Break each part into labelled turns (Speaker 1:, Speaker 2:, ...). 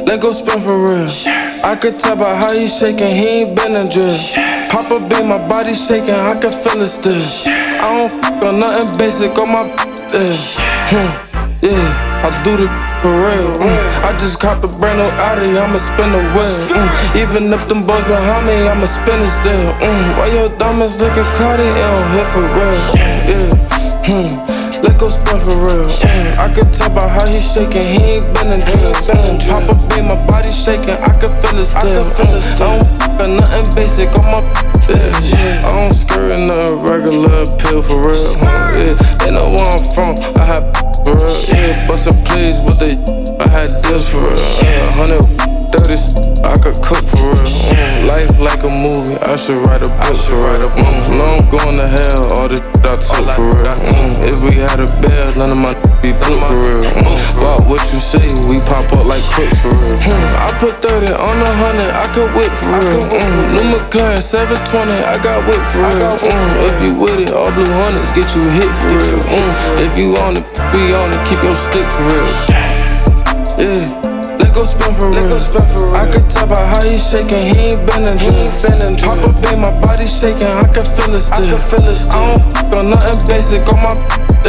Speaker 1: let go spin for real. I could tell by how he shaking, he ain't been in drill. Papa beat my body shaking, I can feel it still. I don't f on nothing basic on my yeah, I do the for real. I just copped a brand new Audi, I'ma spin the wheel. Even if them boys behind me, I'ma spin it still. Why your diamonds looking cloudy? It don't hit for real. Yeah, let go spin for real. I can tell by how he shaking, he ain't been in drill. Papa beat my body shaking, I can feel it still. I don't f on nothing basic on my I don't skirt nothing regular pill for real. Yeah, they know where I'm from, I had for real. Yeah, bustin' plays with the I had deals for real. 130, I could cook for real. Life like a movie, I should write a book for real. Now I'm going to hell, all the I took for real. If we had a bed, none of my be booked for real. Fuck what you say, we pop up like quick for real. I put 30 on 100, I could whip for real. New McLaren 720, I got whip for real. If you with it, all blue hundreds get you hit for real. If you on it, be on it, keep your stick for real. Yeah, let go spin for real. I can tell by how he shaking, he ain't been in drill. Papa beat my body shaking, I can feel it still. I don't f on nothing basic on my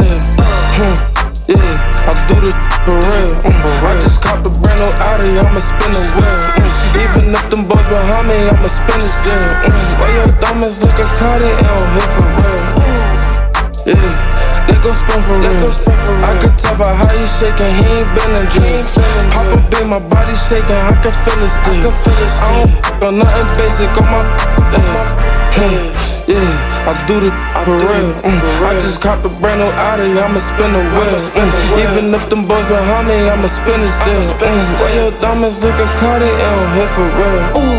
Speaker 1: yeah, I do this for real. I just copped a brand new Audi, I'ma spin the wheel. Even if them boys behind me, I'ma spin it still. Why your diamonds looking cloudy? It don't hit for real. Yeah, let go spin for real. I can tell by how he shaking, he ain't been in drill. Papa beat my body shaking, I can feel it still. I don't f on nothing basic on my yeah, I do the for real. I just copped a brand new Audi, I'ma spin the wheel. Even if them boys behind me, I'ma spin it still. Why your diamonds looking cloudy? It don't hit for real.